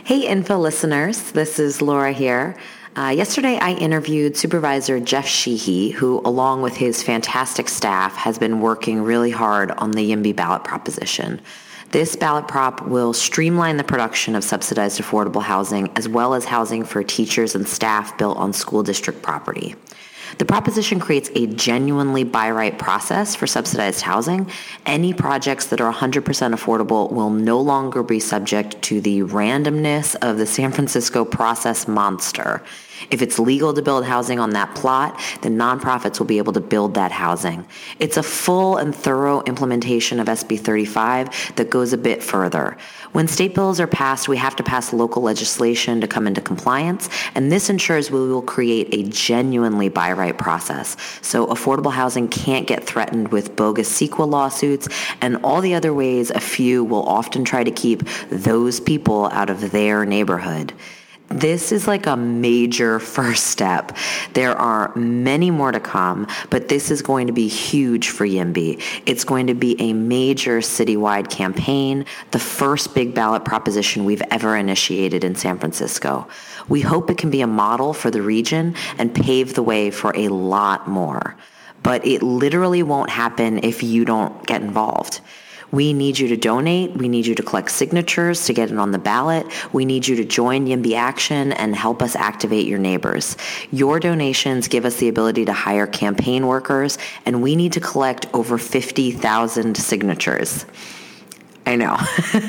Hey, Info listeners. This is Laura here. Yesterday, I interviewed Supervisor Jeff Sheehy, who, along with his fantastic staff, has been working really hard on the YIMBY ballot proposition. This ballot prop will streamline the production of subsidized affordable housing, as well as housing for teachers and staff built on school district property. The proposition creates a genuinely by-right process for subsidized housing. Any projects that are 100% affordable will no longer be subject to the randomness of the San Francisco process monster. If it's legal to build housing on that plot, then nonprofits will be able to build that housing. It's a full and thorough implementation of SB 35 that goes a bit further. When state bills are passed, we have to pass local legislation to come into compliance, and this ensures we will create a genuinely by-right process. So affordable housing can't get threatened with bogus CEQA lawsuits and all the other ways a few will often try to keep those people out of their neighborhood. This is like a major first step. There are many more to come, but this is going to be huge for YIMBY. It's going to be a major citywide campaign, the first big ballot proposition we've ever initiated in San Francisco. We hope it can be a model for the region and pave the way for a lot more. But it literally won't happen if you don't get involved. We need you to donate. We need you to collect signatures to get it on the ballot. We need you to join YIMBY Action and help us activate your neighbors. Your donations give us the ability to hire campaign workers, and we need to collect over 50,000 signatures. I know.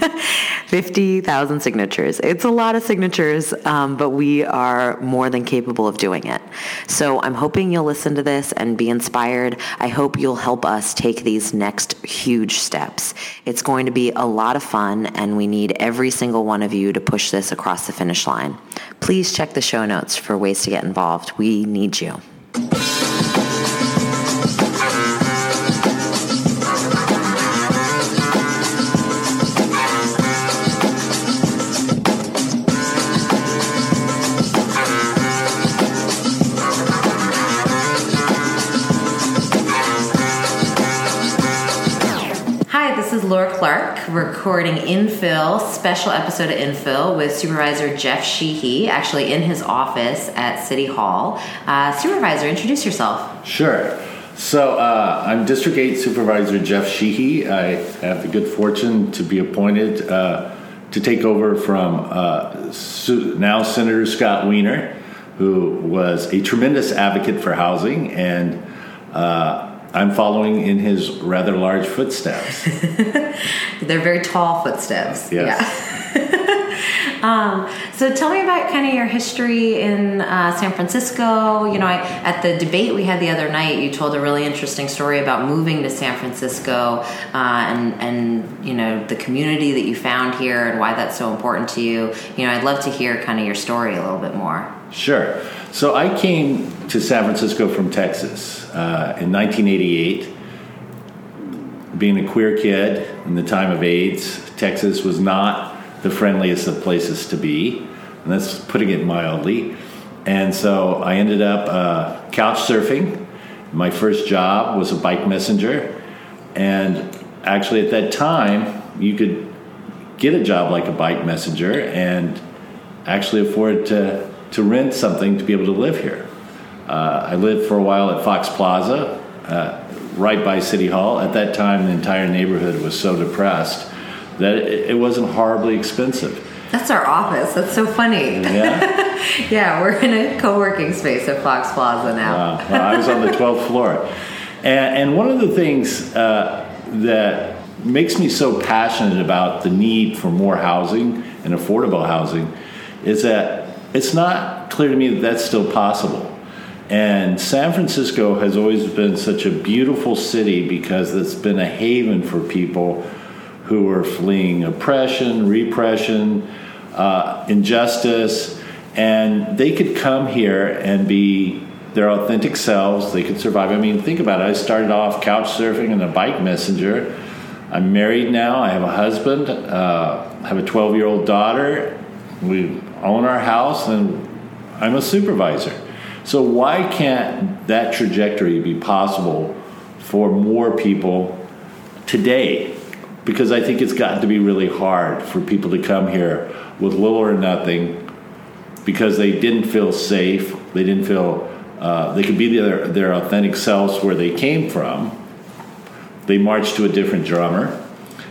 50,000 signatures. It's a lot of signatures, but we are more than capable of doing it. So I'm hoping you'll listen to this and be inspired. I hope you'll help us take these next huge steps. It's going to be a lot of fun, and we need every single one of you to push this across the finish line. Please check the show notes for ways to get involved. We need you. This is Laura Clark recording Infill, special episode of Infill with Supervisor Jeff Sheehy, actually in his office at City Hall. Supervisor, introduce yourself. Sure. So I'm District 8 Supervisor Jeff Sheehy. I have the good fortune to be appointed to take over from now Senator Scott Wiener, who was a tremendous advocate for housing, and I'm following in his rather large footsteps. They're very tall footsteps. Yes. Yeah. So tell me about kind of your history in San Francisco. You know, at the debate we had the other night, you told a really interesting story about moving to San Francisco and you know, the community that you found here and why that's so important to you. You know, I'd love to hear kind of your story a little bit more. Sure. So I came to San Francisco from Texas in 1988. Being a queer kid in the time of AIDS, Texas was not the friendliest of places to be, and that's putting it mildly. And so I ended up couch surfing. My first job was a bike messenger, and actually at that time you could get a job like a bike messenger and actually afford to rent something to be able to live here. I lived for a while at Fox Plaza, right by City Hall. At that time, the entire neighborhood was so depressed that it wasn't horribly expensive. That's our office. That's so funny. Yeah? Yeah, we're in a co-working space at Fox Plaza now. Wow. Well, I was on the 12th floor. And one of the things that makes me so passionate about the need for more housing and affordable housing is that it's not clear to me that that's still possible. And San Francisco has always been such a beautiful city because it's been a haven for people who are fleeing oppression, repression, injustice, and they could come here and be their authentic selves. They could survive. I mean, think about it. I started off couch surfing and a bike messenger. I'm married now. I have a husband. I have a 12-year-old daughter. We own our house, and I'm a supervisor. So why can't that trajectory be possible for more people today? because I think it's gotten to be really hard for people to come here with little or nothing because they didn't feel safe. They didn't feel they could be their authentic selves where they came from. They marched to a different drummer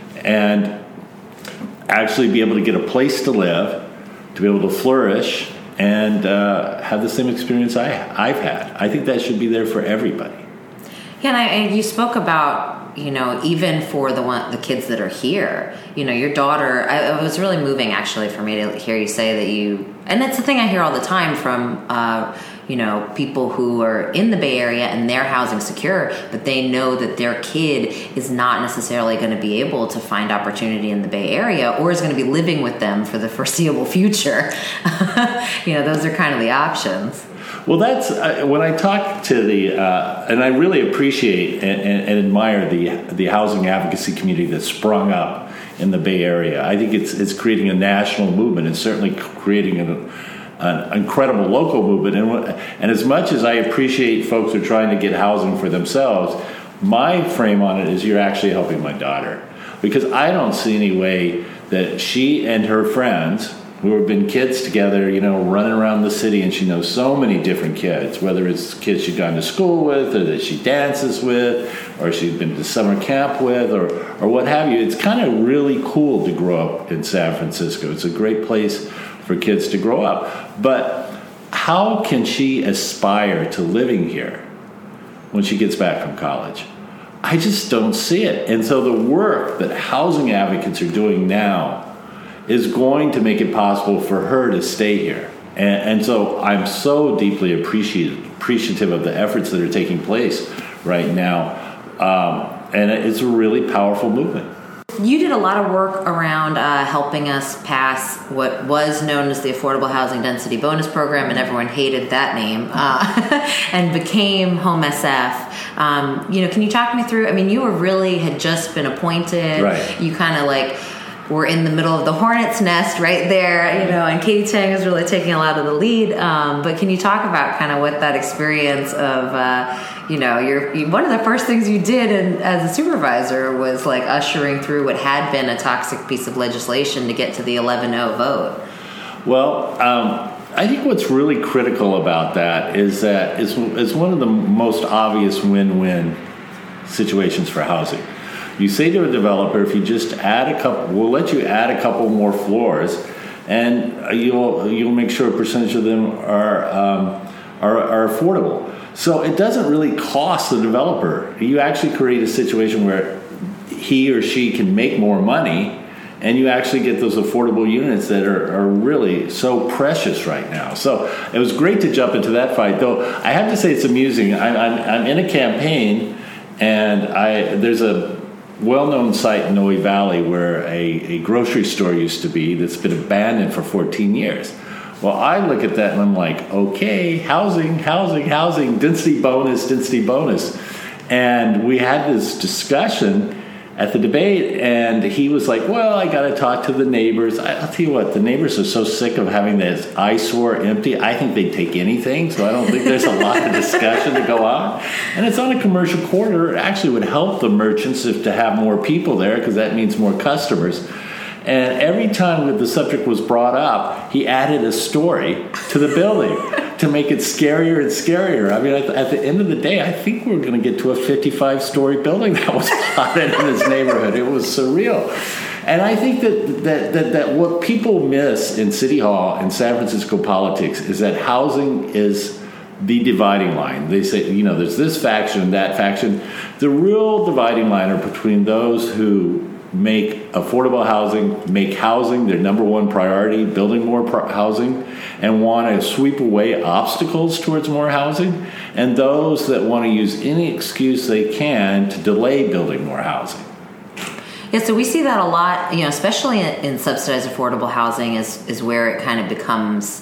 and actually be able to get a place to live, to be able to flourish, and have the same experience I've had. I think that should be there for everybody. Yeah, and you spoke about, even for the kids that are here, your daughter, it was really moving actually for me to hear you say that and that's the thing I hear all the time from, people who are in the Bay Area and they're housing secure, but they know that their kid is not necessarily going to be able to find opportunity in the Bay Area or is going to be living with them for the foreseeable future. Those are kind of the options. Well, that's when I talk to and I really appreciate and admire the housing advocacy community that's sprung up in the Bay Area. I think it's creating a national movement and certainly creating an incredible local movement. And as much as I appreciate folks who are trying to get housing for themselves, my frame on it is you're actually helping my daughter. Because I don't see any way that she and her friends, who have been kids together, running around the city, and she knows so many different kids, whether it's kids she's gone to school with or that she dances with or she's been to summer camp with or what have you. It's kind of really cool to grow up in San Francisco. It's a great place for kids to grow up. But how can she aspire to living here when she gets back from college? I just don't see it. And so the work that housing advocates are doing now is going to make it possible for her to stay here. And so I'm so deeply appreciative of the efforts that are taking place right now. And it's a really powerful movement. You did a lot of work around helping us pass what was known as the Affordable Housing Density Bonus Program, and everyone hated that name, and became Home SF. Can you talk me through? You had just been appointed. Right. You kind of we're in the middle of the hornet's nest right there, and Katie Tang is really taking a lot of the lead. But can you talk about kind of what that experience of, one of the first things you did as a supervisor was ushering through what had been a toxic piece of legislation to get to the 11-0 vote? Well, I think what's really critical about that is that it's one of the most obvious win-win situations for housing. You say to a developer, if you just we'll let you add a couple more floors, and you'll make sure a percentage of them are affordable. So it doesn't really cost the developer. You actually create a situation where he or she can make more money, and you actually get those affordable units that are really so precious right now. So it was great to jump into that fight, though I have to say it's amusing. I'm in a campaign, and there's a well-known site in Noe Valley where a grocery store used to be that's been abandoned for 14 years. Well, I look at that and I'm like, okay, housing, density bonus. And we had this discussion at the debate, and he was like, well, I got to talk to the neighbors. I'll tell you what, the neighbors are so sick of having this eyesore empty. I think they'd take anything, so I don't think there's a lot of discussion to go on. And it's on a commercial corridor. It actually would help the merchants to have more people there, because that means more customers. And every time the subject was brought up, he added a story to the building to make it scarier and scarier. At the end of the day, I think we're going to get to a 55-story building that was plotted in this neighborhood. It was surreal. And I think that what people miss in City Hall and San Francisco politics is that housing is the dividing line. They say, there's this faction and that faction. The real dividing line are between those who make affordable housing, make housing their number one priority, building more housing, and want to sweep away obstacles towards more housing, and those that want to use any excuse they can to delay building more housing. Yeah, so we see that a lot, especially in subsidized affordable housing is where it kind of becomes,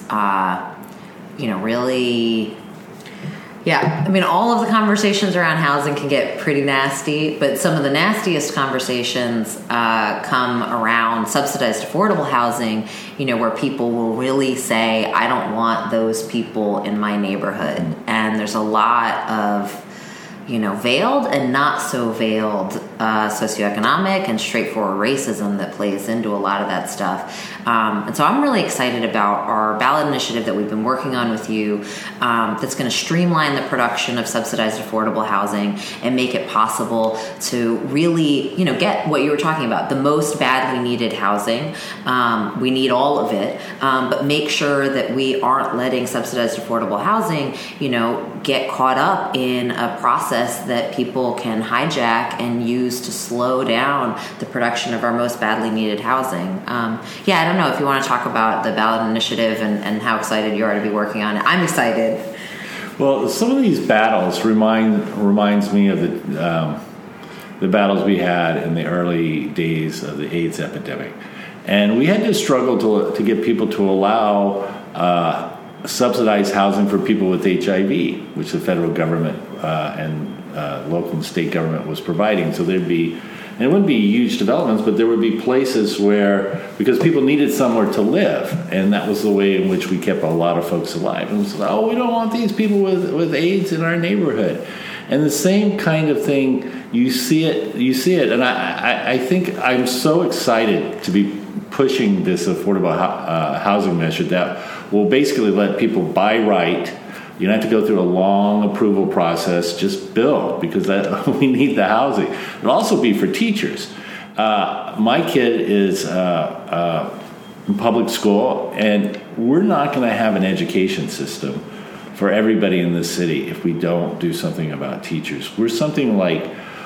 really... Yeah, all of the conversations around housing can get pretty nasty, but some of the nastiest conversations come around subsidized affordable housing, where people will really say, I don't want those people in my neighborhood. And there's a lot of, veiled and not so veiled socioeconomic and straightforward racism that plays into a lot of that stuff. And so I'm really excited about our ballot initiative that we've been working on with you, that's going to streamline the production of subsidized affordable housing and make it possible to really, get what you were talking about, the most badly needed housing. We need all of it, but make sure that we aren't letting subsidized affordable housing, get caught up in a process that people can hijack and use to slow down the production of our most badly needed housing. I don't know if you want to talk about the ballot initiative and how excited you are to be working on it. I'm excited. Well, some of these battles reminds me of the battles we had in the early days of the AIDS epidemic. And we had to struggle to get people to allow subsidized housing for people with HIV, which the federal government and local and state government was providing. So it wouldn't be huge developments, but there would be places where, because people needed somewhere to live, and that was the way in which we kept a lot of folks alive. And it was we don't want these people with AIDS in our neighborhood. And the same kind of thing, you see it, and I think I'm so excited to be pushing this affordable housing measure that will basically let people buy right. You don't have to go through a long approval process. Just build, because we need the housing. It'll also be for teachers. My kid is in public school, and we're not going to have an education system for everybody in this city if we don't do something about teachers. We're something like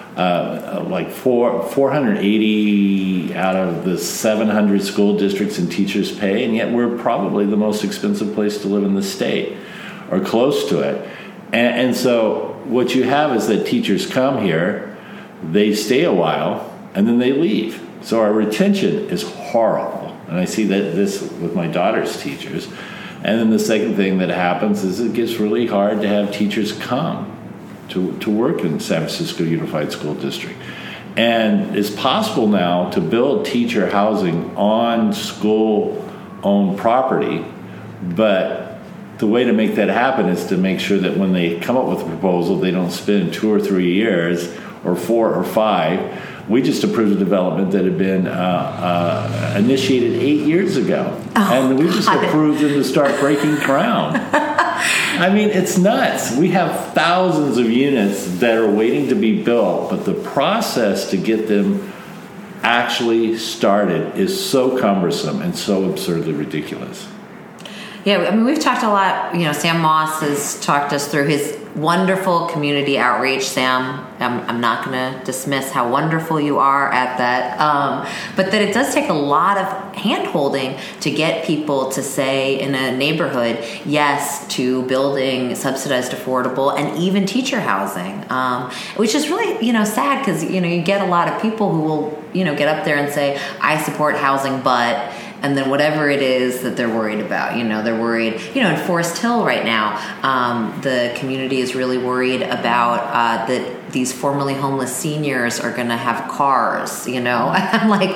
480 out of the 700 school districts and teachers pay, and yet we're probably the most expensive place to live in the state, or close to it. And so what you have is that teachers come here, they stay a while, and then they leave. So our retention is horrible. And I see that this with my daughter's teachers. And then the second thing that happens is it gets really hard to have teachers come to work in San Francisco Unified School District. And it's possible now to build teacher housing on school-owned property, but the way to make that happen is to make sure that when they come up with a proposal, they don't spend 2 or 3 years, or 4 or 5. We just approved a development that had been initiated 8 years ago. And we just approved them to start breaking ground. I mean, it's nuts. We have thousands of units that are waiting to be built, but the process to get them actually started is so cumbersome and so absurdly ridiculous. Yeah, I mean, we've talked a lot. Sam Moss has talked us through his wonderful community outreach. Sam, I'm not going to dismiss how wonderful you are at that, but that it does take a lot of hand-holding to get people to say in a neighborhood yes to building subsidized, affordable, and even teacher housing, which is really, sad, because, you get a lot of people who will, get up there and say, I support housing, but... And then whatever it is that they're worried about, they're worried, in Forest Hill right now, the community is really worried about that these formerly homeless seniors are going to have cars, I'm like,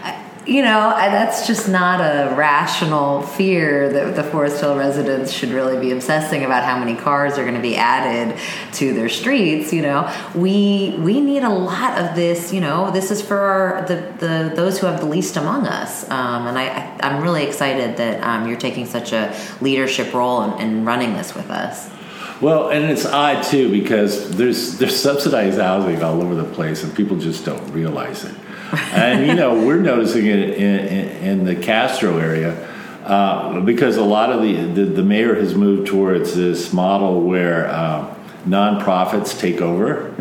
that's just not a rational fear that the Forest Hill residents should really be obsessing about how many cars are going to be added to their streets. We need a lot of this. This is for those who have the least among us. And I'm really excited that you're taking such a leadership role in running this with us. Well, and it's odd too, because there's subsidized housing all over the place, and people just don't realize it. And we're noticing it in the Castro area, because a lot of the mayor has moved towards this model where nonprofits take over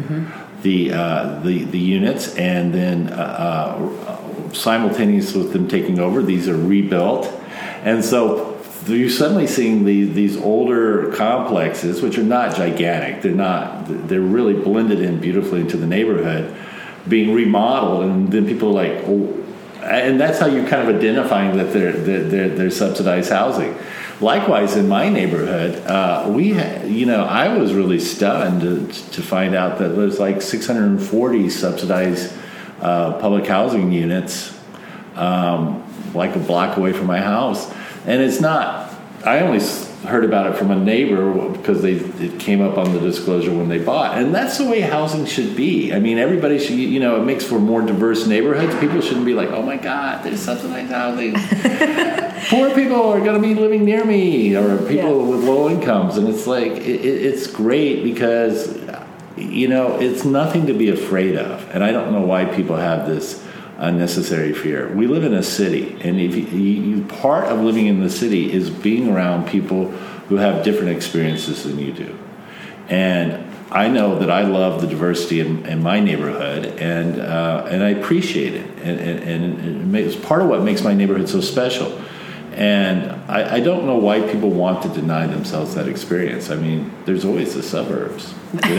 the units, and then simultaneous with them taking over, these are rebuilt, and so you're suddenly seeing these older complexes, which are not gigantic. They're really blended in beautifully into the neighborhood, being remodeled, and then people are like, oh, and that's how you're kind of identifying that they're subsidized housing. Likewise, in my neighborhood, I was really stunned to find out that there's like 640 subsidized public housing units, like a block away from my house, and it's not. I only heard about it from a neighbor because it came up on the disclosure when they bought. And that's the way housing should be. I mean, everybody should, it makes for more diverse neighborhoods. People shouldn't be like, oh my God, there's subsidized housing. Poor people are going to be living near me, or people with low incomes. And it's like, it's great because, it's nothing to be afraid of. And I don't know why people have this unnecessary fear. We live in a city, and if you part of living in the city is being around people who have different experiences than you do. And I know that I love the diversity in my neighborhood, and I appreciate it, and it's part of what makes my neighborhood so special. And I don't know why people want to deny themselves that experience. I mean, there's always the suburbs.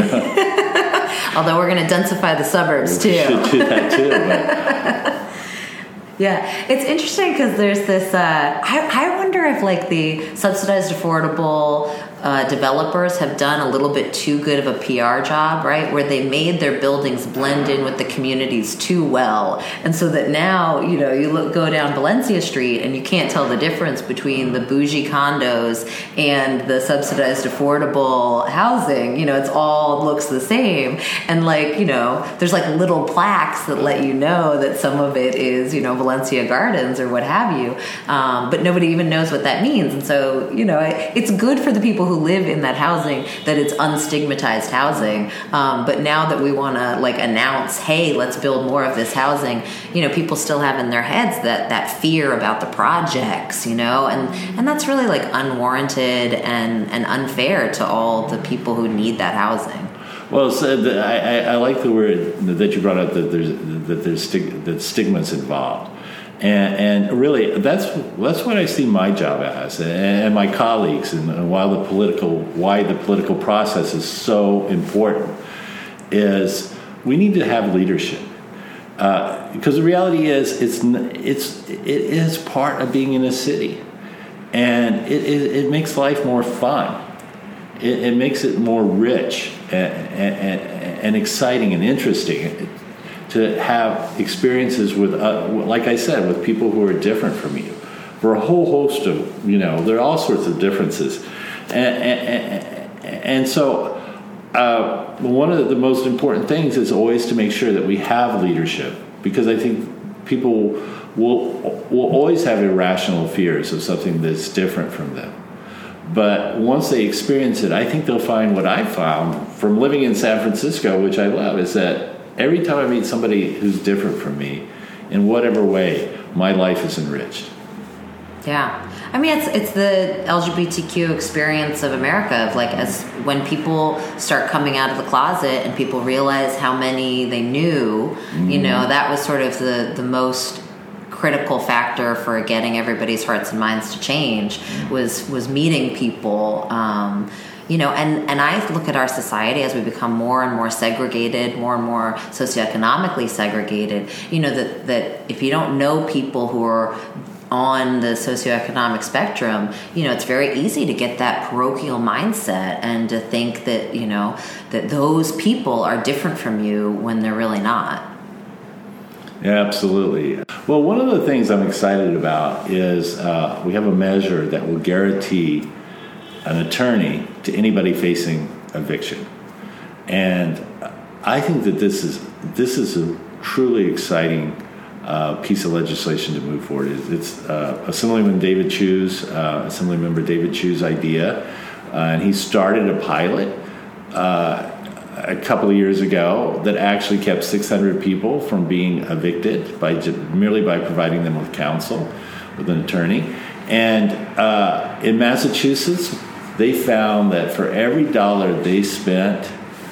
Although we're going to densify the suburbs too. We should do that too. But. Yeah, it's interesting because there's this. I wonder if the subsidized affordable developers have done a little bit too good of a PR job, right? Where they made their buildings blend in with the communities too well, and so that now you go down Valencia Street and you can't tell the difference between the bougie condos and the subsidized affordable housing. It's all looks the same, and there's little plaques that let you know that some of it is Valencia Gardens or what have you, but nobody even knows what that means. And so it's good for the people who live in that housing that it's unstigmatized housing, but now that we want to announce, hey, let's build more of this housing, people still have in their heads that fear about the projects, and that's really unwarranted and unfair to all the people who need that housing. Well, I like the word that you brought up, that stigma's involved. And really, that's what I see my job as, and my colleagues, and why the political process is so important is we need to have leadership, because the reality is it is part of being in a city, and it makes life more fun. It makes it more rich and exciting and interesting to have experiences with, like I said, with people who are different from you. For a whole host of, there are all sorts of differences. And so one of the most important things is always to make sure that we have leadership, because I think people will always have irrational fears of something that's different from them. But once they experience it, I think they'll find what I found from living in San Francisco, which I love, is that every time I meet somebody who's different from me, in whatever way, my life is enriched. Yeah. I mean, it's the LGBTQ experience of America, of as when people start coming out of the closet and people realize how many they knew, that was sort of the most critical factor for getting everybody's hearts and minds to change, was meeting people. And I look at our society as we become more and more segregated, more and more socioeconomically segregated, that if you don't know people who are on the socioeconomic spectrum, it's very easy to get that parochial mindset and to think that, that those people are different from you when they're really not. Yeah, absolutely. Well, one of the things I'm excited about is we have a measure that will guarantee an attorney to anybody facing eviction. And I think that this is a truly exciting piece of legislation to move forward. It's Assemblymember David Chu's idea, and he started a pilot a couple of years ago that actually kept 600 people from being evicted merely by providing them with counsel, with an attorney. And in Massachusetts, they found that for every $1 they spent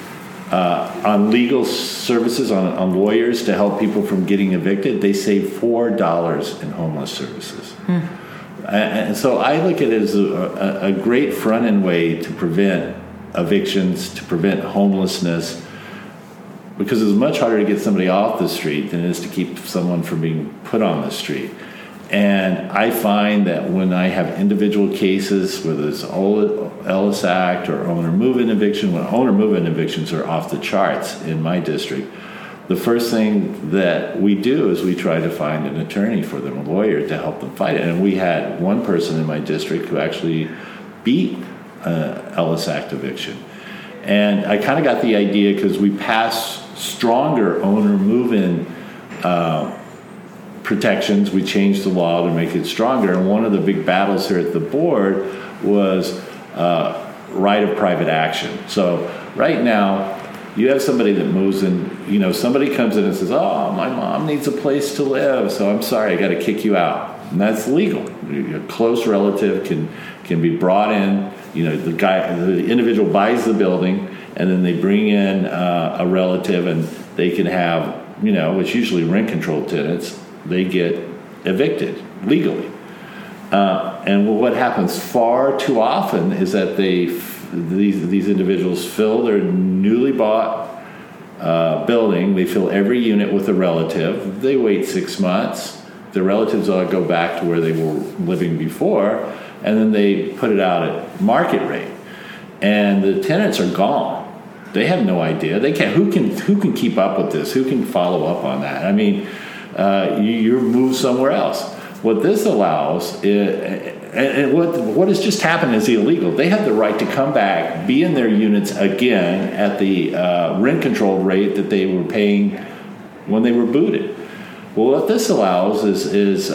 on legal services, on lawyers to help people from getting evicted, they saved $4 in homeless services. And so I look at it as a great front-end way to prevent evictions, to prevent homelessness, because it's much harder to get somebody off the street than it is to keep someone from being put on the street. And I find that when I have individual cases, whether it's Ellis Act or owner move-in eviction, when owner move-in evictions are off the charts in my district, the first thing that we do is we try to find an attorney for them, a lawyer, to help them fight it. And we had one person in my district who actually beat Ellis Act eviction. And I kind of got the idea because we passed stronger owner move-in protections. We changed the law to make it stronger. And one of the big battles here at the board was right of private action. So right now, you have somebody that moves in, somebody comes in and says, oh, my mom needs a place to live, so I'm sorry, I got to kick you out. And that's legal. A close relative can be brought in. The individual buys the building, and then they bring in a relative, and they can have, it's usually rent-controlled tenants. They get evicted legally. And what happens far too often is that these individuals fill their newly bought building. They fill every unit with a relative. They wait 6 months. The relatives all go back to where they were living before, and then they put it out at market rate. And the tenants are gone. They have no idea. They can't. Who can keep up with this? Who can follow up on that? I mean, you're moved somewhere else. What this allows is, and what has just happened is illegal. They have the right to come back, be in their units again at the rent-controlled rate that they were paying when they were booted. Well, what this allows is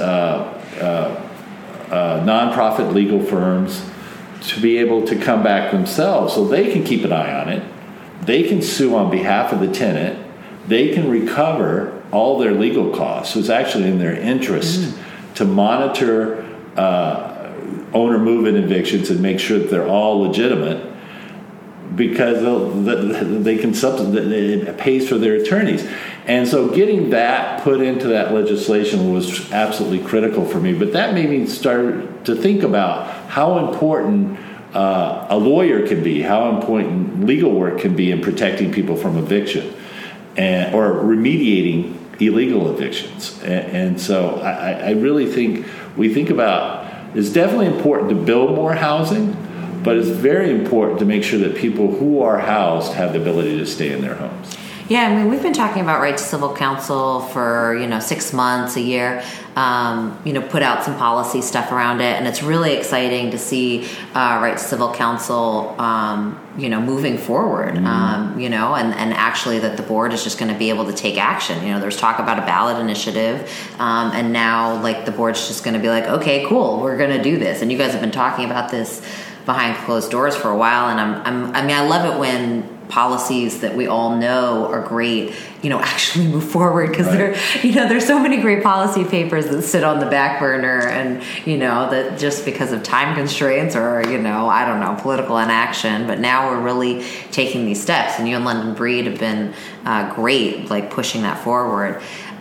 nonprofit legal firms to be able to come back themselves, so they can keep an eye on it. They can sue on behalf of the tenant. They can recover all their legal costs. So it's actually in their interest to monitor owner move-in evictions and make sure that they're all legitimate, because they can it pays for their attorneys. And so getting that put into that legislation was absolutely critical for me. But that made me start to think about how important a lawyer can be, how important legal work can be in protecting people from eviction or remediating illegal evictions. And so I really think it's definitely important to build more housing, but it's very important to make sure that people who are housed have the ability to stay in their homes. Yeah, I mean, we've been talking about right to civil counsel for, 6 months, a year, put out some policy stuff around it. And it's really exciting to see right to civil counsel, moving forward, and actually that the board is just going to be able to take action. There's talk about a ballot initiative, and now the board's just going to be like, okay, cool, we're going to do this. And you guys have been talking about this behind closed doors for a while. And I love it when policies that we all know are great, actually move forward, because there's so many great policy papers that sit on the back burner, and that just because of time constraints or I don't know, political inaction. But now we're really taking these steps, and you and London Breed have been great, pushing that forward.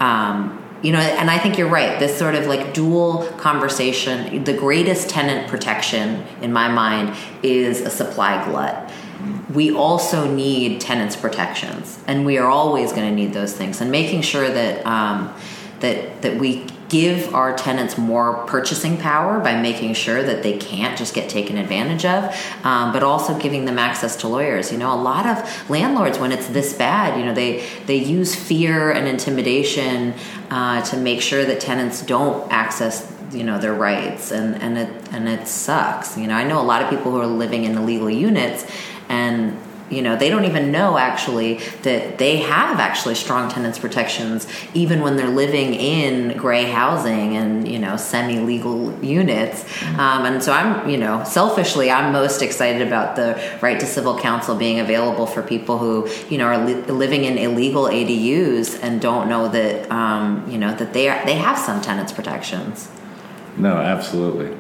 And I think you're right. This sort of dual conversation, the greatest tenant protection in my mind is a supply glut. We also need tenants protections, and we are always going to need those things. And making sure that that we give our tenants more purchasing power by making sure that they can't just get taken advantage of, but also giving them access to lawyers. A lot of landlords, when it's this bad, they use fear and intimidation to make sure that tenants don't access their rights, and it sucks. I know a lot of people who are living in illegal units, and they don't even know actually that they have actually strong tenants protections, even when they're living in gray housing and semi-legal units. And so I'm selfishly I'm most excited about the right to civil counsel being available for people who are living in illegal ADUs and don't know that that they have some tenants protections. No, absolutely.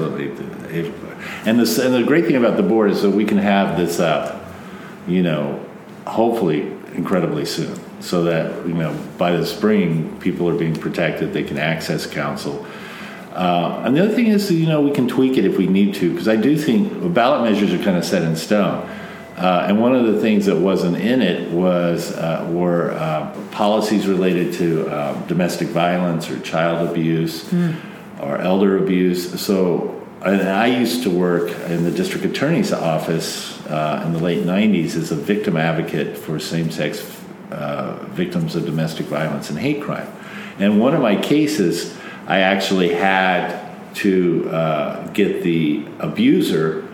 And the great thing about the board is that we can have this up, hopefully incredibly soon, so that by the spring people are being protected. They can access counsel. And the other thing is, we can tweak it if we need to, because I do think ballot measures are kind of set in stone. And one of the things that wasn't in it were policies related to domestic violence or child abuse. Or elder abuse. So, and I used to work in the district attorney's office in the late 90s as a victim advocate for same-sex victims of domestic violence and hate crime. And one of my cases, I actually had to get the abuser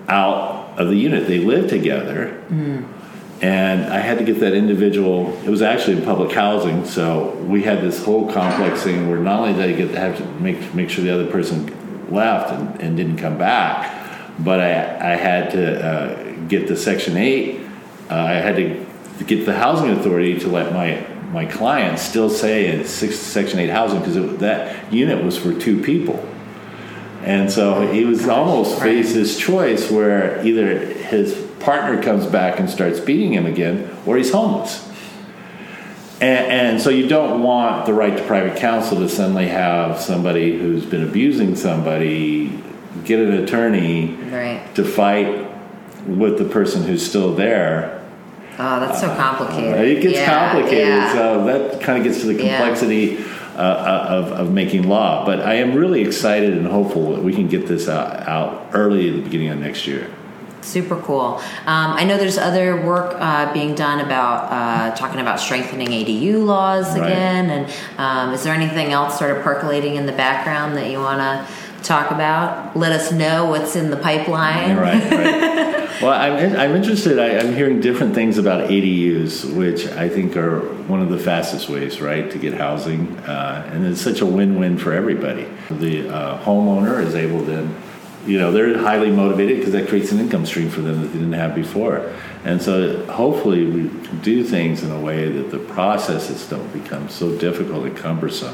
out of the unit. They lived together. And I had to get that individual. It was actually in public housing, so we had this whole complex thing where not only did I have to make sure the other person left and didn't come back, but I had to get the Section 8. I had to get the housing authority to let my client still stay in Section 8 housing, because that unit was for 2 people. And so he was almost faced this choice where either his partner comes back and starts beating him again, or he's homeless. And so you don't want the right to private counsel to suddenly have somebody who's been abusing somebody get an attorney to fight with the person who's still there. Oh, that's so complicated. It gets complicated. So that kind of gets to the complexity of making law. But I am really excited and hopeful that we can get this out early at the beginning of next year. Super cool. I know there's other work being done about talking about strengthening ADU laws again. And is there anything else sort of percolating in the background that you want to talk about? Let us know what's in the pipeline. Right. Well, I'm interested. I'm hearing different things about ADUs, which I think are one of the fastest ways, right, to get housing. And it's such a win-win for everybody. The homeowner is able to, they're highly motivated because that creates an income stream for them that they didn't have before. And so hopefully we can do things in a way that the processes don't become so difficult and cumbersome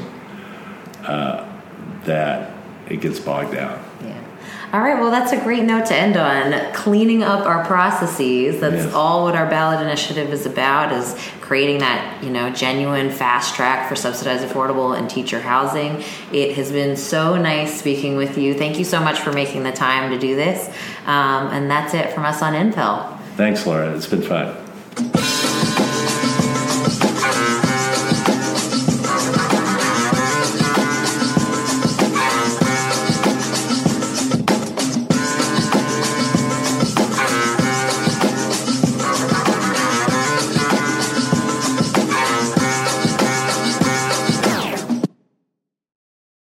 that it gets bogged down. Yeah. All right. Well, that's a great note to end on. Cleaning up our processes. That's all what our ballot initiative is about, is creating that, genuine fast track for subsidized, affordable, and teacher housing. It has been so nice speaking with you. Thank you so much for making the time to do this. And that's it from us on Infel. Thanks, Laura. It's been fun.